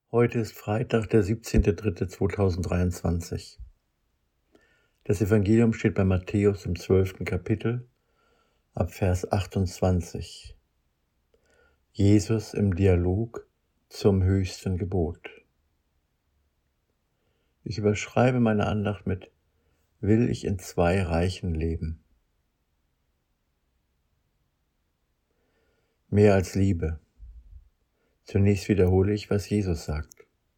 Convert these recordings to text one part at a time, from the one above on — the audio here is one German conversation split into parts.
Heute ist Freitag, der 17.03.2023. Das Evangelium steht bei Matthäus im 12. Kapitel, ab Vers 28. Jesus im Dialog zum höchsten Gebot. Ich überschreibe meine Andacht mit: Will ich in zwei Reichen leben? Mehr als Liebe. Zunächst wiederhole ich, was Jesus sagt.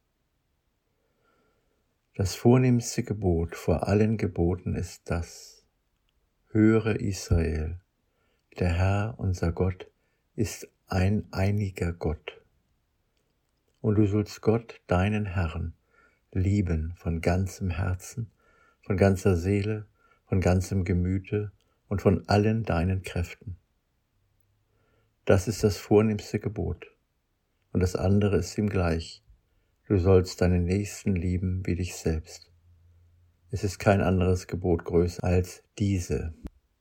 Das vornehmste Gebot vor allen Geboten ist das: Höre Israel, der Herr, unser Gott, ist ein einiger Gott. Und du sollst Gott, deinen Herrn, lieben von ganzem Herzen, von ganzer Seele, von ganzem Gemüte und von allen deinen Kräften. Das ist das vornehmste Gebot. Und das andere ist ihm gleich: Du sollst deinen Nächsten lieben wie dich selbst. Es ist kein anderes Gebot größer als diese.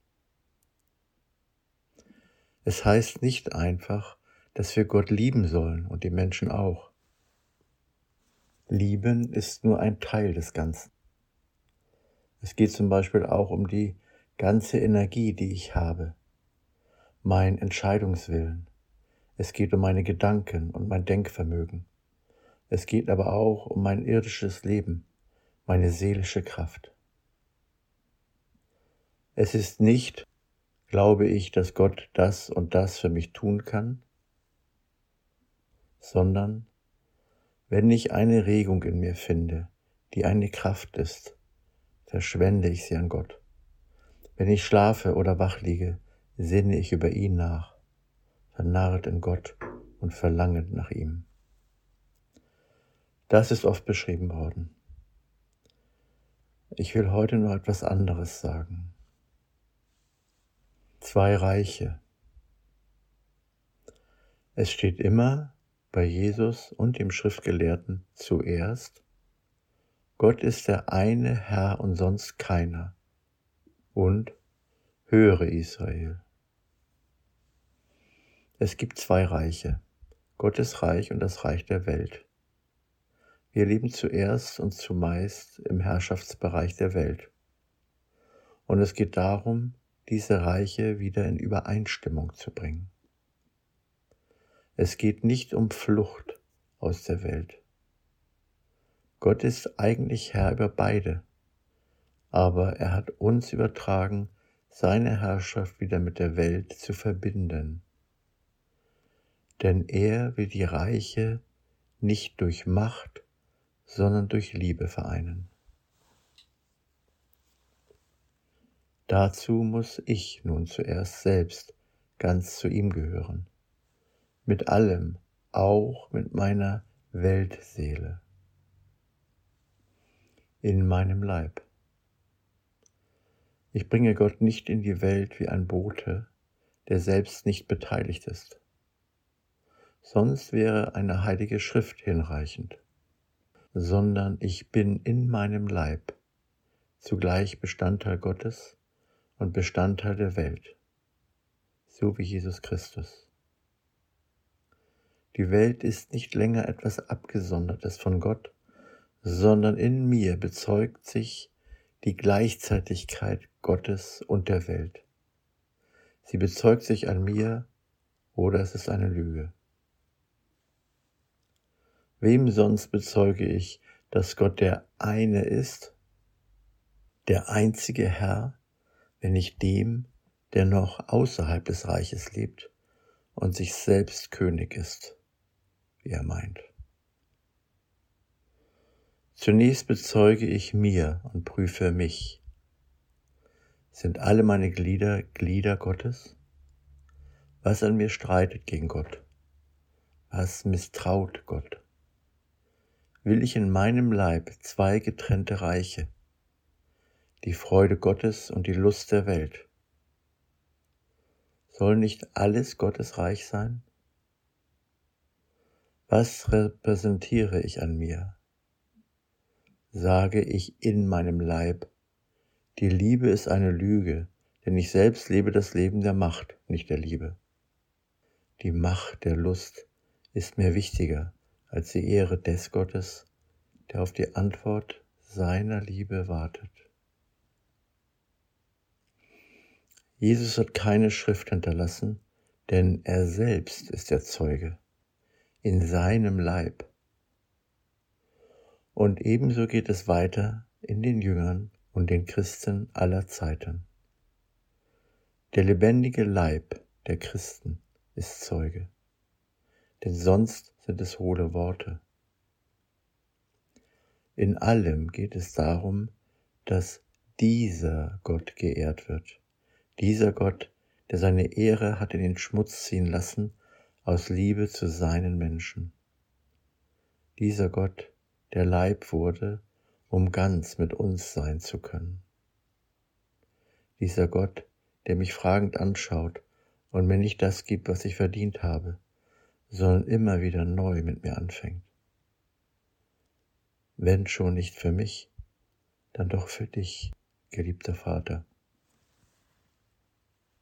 Es heißt nicht einfach, dass wir Gott lieben sollen und die Menschen auch. Lieben ist nur ein Teil des Ganzen. Es geht zum Beispiel auch um die ganze Energie, die ich habe, mein Entscheidungswillen. Es geht um meine Gedanken und mein Denkvermögen. Es geht aber auch um mein irdisches Leben, meine seelische Kraft. Es ist nicht, glaube ich, dass Gott das und das für mich tun kann, sondern wenn ich eine Regung in mir finde, die eine Kraft ist, verschwende ich sie an Gott. Wenn ich schlafe oder wach liege, sinne ich über ihn nach, vernarrt in Gott und verlangend nach ihm. Das ist oft beschrieben worden. Ich will heute noch etwas anderes sagen. Zwei Reiche. Es steht immer bei Jesus und dem Schriftgelehrten zuerst: Gott ist der eine Herr und sonst keiner. Und höre Israel. Es gibt zwei Reiche, Gottes Reich und das Reich der Welt. Wir leben zuerst und zumeist im Herrschaftsbereich der Welt. Und es geht darum, diese Reiche wieder in Übereinstimmung zu bringen. Es geht nicht um Flucht aus der Welt. Gott ist eigentlich Herr über beide, aber er hat uns übertragen, seine Herrschaft wieder mit der Welt zu verbinden. Denn er will die Reiche nicht durch Macht, sondern durch Liebe vereinen. Dazu muss ich nun zuerst selbst ganz zu ihm gehören, mit allem, auch mit meiner Weltseele, in meinem Leib. Ich bringe Gott nicht in die Welt wie ein Bote, der selbst nicht beteiligt ist. Sonst wäre eine heilige Schrift hinreichend, sondern ich bin in meinem Leib, zugleich Bestandteil Gottes und Bestandteil der Welt, so wie Jesus Christus. Die Welt ist nicht länger etwas Abgesondertes von Gott, sondern in mir bezeugt sich die Gleichzeitigkeit Gottes und der Welt. Sie bezeugt sich an mir, oder es ist eine Lüge. Wem sonst bezeuge ich, dass Gott der eine ist, der einzige Herr, wenn nicht dem, der noch außerhalb des Reiches lebt und sich selbst König ist, wie er meint? Zunächst bezeuge ich mir und prüfe mich. Sind alle meine Glieder Glieder Gottes? Was an mir streitet gegen Gott? Was misstraut Gott? Will ich in meinem Leib zwei getrennte Reiche, die Freude Gottes und die Lust der Welt? Soll nicht alles Gottes Reich sein? Was repräsentiere ich an mir? Sage ich in meinem Leib: Die Liebe ist eine Lüge, denn ich selbst lebe das Leben der Macht, nicht der Liebe. Die Macht der Lust ist mir wichtiger als die Ehre des Gottes, der auf die Antwort seiner Liebe wartet. Jesus hat keine Schrift hinterlassen, denn er selbst ist der Zeuge in seinem Leib. Und ebenso geht es weiter in den Jüngern und den Christen aller Zeiten. Der lebendige Leib der Christen ist Zeuge, denn sonst sind es hohle Worte. In allem geht es darum, dass dieser Gott geehrt wird. Dieser Gott, der seine Ehre hat in den Schmutz ziehen lassen, aus Liebe zu seinen Menschen. Dieser Gott, der Leib wurde, um ganz mit uns sein zu können. Dieser Gott, der mich fragend anschaut und mir nicht das gibt, was ich verdient habe, sondern immer wieder neu mit mir anfängt. Wenn schon nicht für mich, dann doch für dich, geliebter Vater.